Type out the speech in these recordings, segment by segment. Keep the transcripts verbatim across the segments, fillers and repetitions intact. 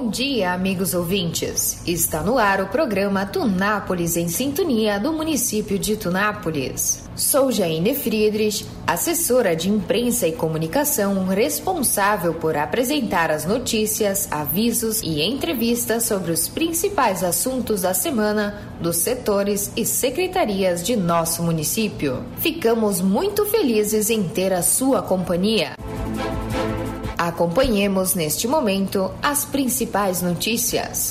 Bom dia, amigos ouvintes. Está no ar o programa Tunápolis em Sintonia do município de Tunápolis. Sou Jaine Friedrich, assessora de imprensa e comunicação responsável por apresentar as notícias, avisos e entrevistas sobre os principais assuntos da semana dos setores e secretarias de nosso município. Ficamos muito felizes em ter a sua companhia. Acompanhemos neste momento as principais notícias.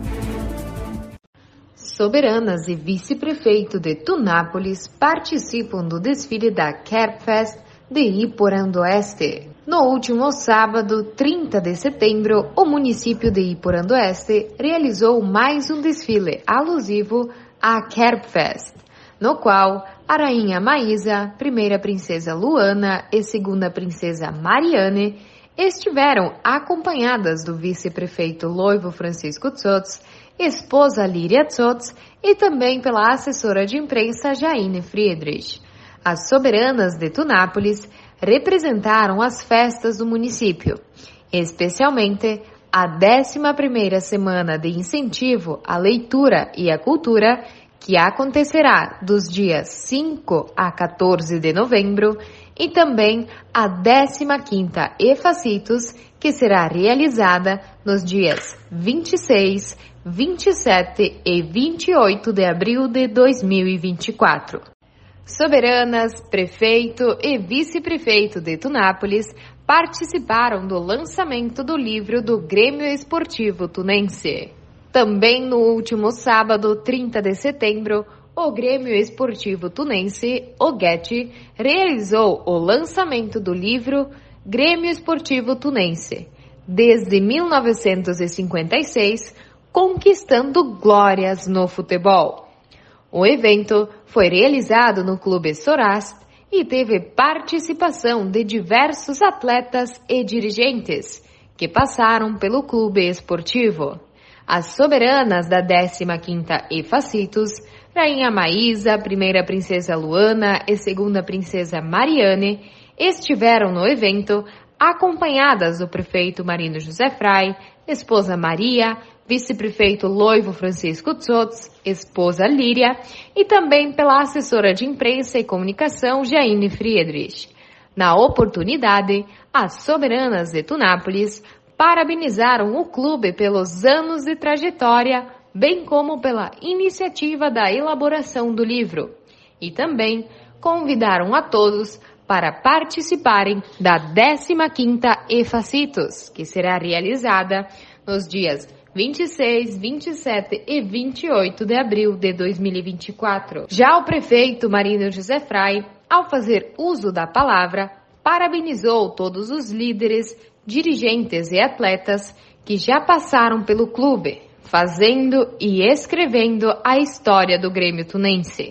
Soberanas e vice-prefeito de Tunápolis participam do desfile da Kerbfest de Iporã-do-Oeste. No último sábado, trinta de setembro, o município de Iporã-do-Oeste realizou mais um desfile alusivo à Kerbfest, no qual a rainha Maísa, primeira princesa Luana e segunda princesa Mariane estiveram acompanhadas do vice-prefeito Loivo Francisco Tsotz, esposa Líria Tsotz e também pela assessora de imprensa Jaine Friedrich. As soberanas de Tunápolis representaram as festas do município, especialmente a décima primeira semana de incentivo à leitura e à cultura, que acontecerá dos dias cinco a quatorze de novembro, e também a décima quinta EFACITOS, que será realizada nos dias vinte e seis, vinte e sete e vinte e oito de abril de dois mil e vinte e quatro. Soberanas, prefeito e vice-prefeito de Tunápolis participaram do lançamento do livro do Grêmio Esportivo Tunense. Também no último sábado, trinta de setembro, o Grêmio Esportivo Tunense, o Guete, realizou o lançamento do livro Grêmio Esportivo Tunense, desde mil novecentos e cinquenta e seis, conquistando glórias no futebol. O evento foi realizado no Clube Sorast e teve participação de diversos atletas e dirigentes que passaram pelo clube esportivo. As soberanas da décima quinta EFACITOS, Rainha Maísa, primeira princesa Luana e segunda princesa Mariane, estiveram no evento acompanhadas do prefeito Marino José Frei, esposa Maria, vice-prefeito Loivo Francisco Tsotz, esposa Líria, e também pela assessora de imprensa e comunicação Jaine Friedrich. Na oportunidade, as soberanas de Tunápolis parabenizaram o clube pelos anos de trajetória, bem como pela iniciativa da elaboração do livro, e também convidaram a todos para participarem da décima quinta EFACITOS, que será realizada nos dias vinte e seis, vinte e sete e vinte e oito de abril de dois mil e vinte e quatro. Já o prefeito Marino José Frei, ao fazer uso da palavra, parabenizou todos os líderes, dirigentes e atletas que já passaram pelo clube, fazendo e escrevendo a história do Grêmio Tunense.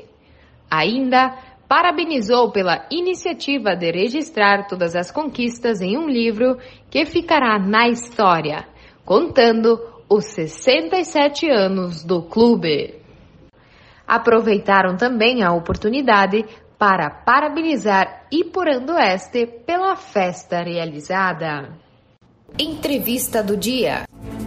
Ainda parabenizou pela iniciativa de registrar todas as conquistas em um livro que ficará na história, contando os sessenta e sete anos do clube. Aproveitaram também a oportunidade para parabenizar Iporã-do-Oeste pela festa realizada. Entrevista do dia.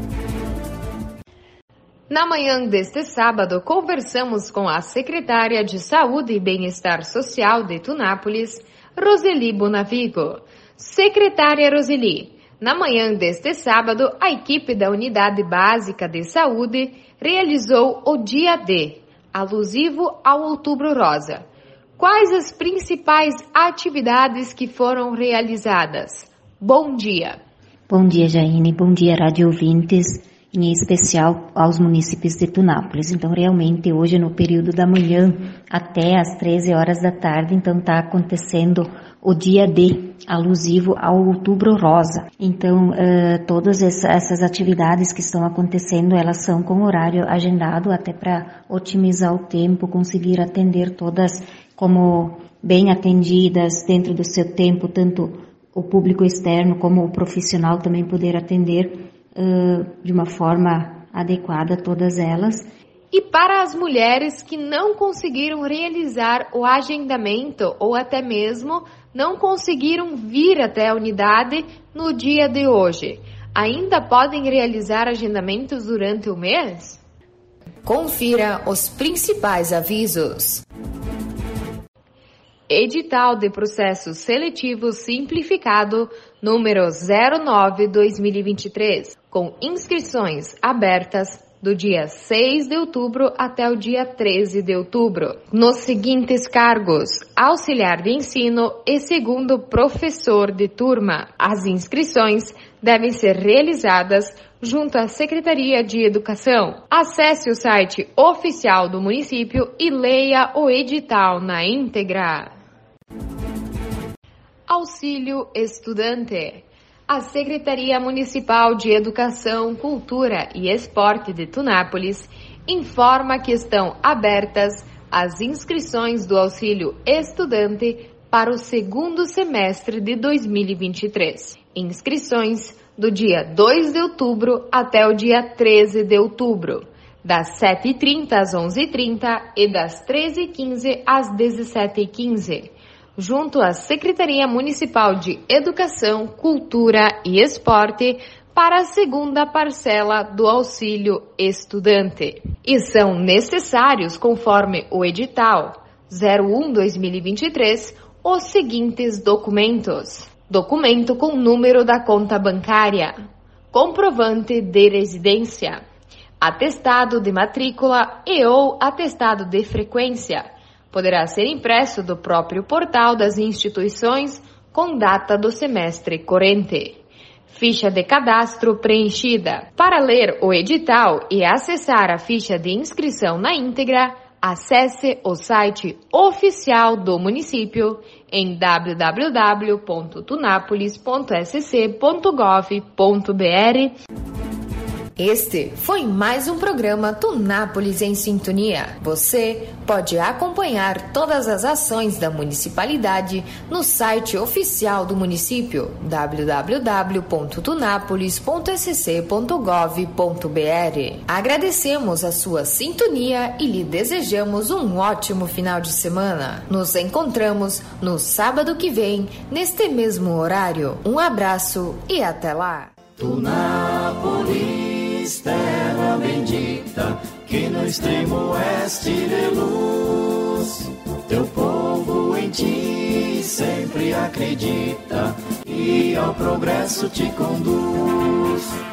Na manhã deste sábado, conversamos com a secretária de Saúde e Bem-Estar Social de Tunápolis, Roseli Bonavigo. Secretária Roseli, na manhã deste sábado, a equipe da Unidade Básica de Saúde realizou o Dia D, alusivo ao Outubro Rosa. Quais as principais atividades que foram realizadas? Bom dia. Bom dia, Jaine. Bom dia, rádio ouvintes, em especial aos municípios de Tunápolis. Então, realmente, hoje, no período da manhã até às treze horas da tarde, então está acontecendo o Dia D, alusivo ao Outubro Rosa. Então, uh, todas essas atividades que estão acontecendo, elas são com horário agendado, até para otimizar o tempo, conseguir atender todas como bem atendidas dentro do seu tempo, tanto o público externo como o profissional também poder atender uh, de uma forma adequada todas elas. E para as mulheres que não conseguiram realizar o agendamento ou até mesmo não conseguiram vir até a unidade no dia de hoje, ainda podem realizar agendamentos durante o mês? Confira os principais avisos. Edital de Processo Seletivo Simplificado número zero nove barra dois mil e vinte e três, com inscrições abertas do dia seis de outubro até o dia treze de outubro, nos seguintes cargos: auxiliar de ensino e segundo professor de turma. As inscrições devem ser realizadas junto à Secretaria de Educação. Acesse o site oficial do município e leia o edital na íntegra. Auxílio Estudante. A Secretaria Municipal de Educação, Cultura e Esporte de Tunápolis informa que estão abertas as inscrições do Auxílio Estudante para o segundo semestre de dois mil e vinte e três. Inscrições do dia dois de outubro até o dia treze de outubro, das sete e trinta às onze e trinta e das treze e quinze às dezessete e quinze. Junto à Secretaria Municipal de Educação, Cultura e Esporte para a segunda parcela do Auxílio Estudante. E são necessários, conforme o edital zero um barra dois mil e vinte e três, os seguintes documentos: documento com número da conta bancária, comprovante de residência, atestado de matrícula e ou atestado de frequência. Poderá ser impresso do próprio portal das instituições com data do semestre corrente. Ficha de cadastro preenchida. Para ler o edital e acessar a ficha de inscrição na íntegra, acesse o site oficial do município em w w w ponto tunápolis ponto s c ponto gov ponto b r. Este foi mais um programa Tunápolis em Sintonia. Você pode acompanhar todas as ações da municipalidade no site oficial do município w w w ponto tunápolis ponto s c ponto gov ponto b r. Agradecemos a sua sintonia e lhe desejamos um ótimo final de semana. Nos encontramos no sábado que vem, neste mesmo horário. Um abraço e até lá. Tunápolis, terra bendita, que no extremo oeste de luz, teu povo em ti sempre acredita e ao progresso te conduz.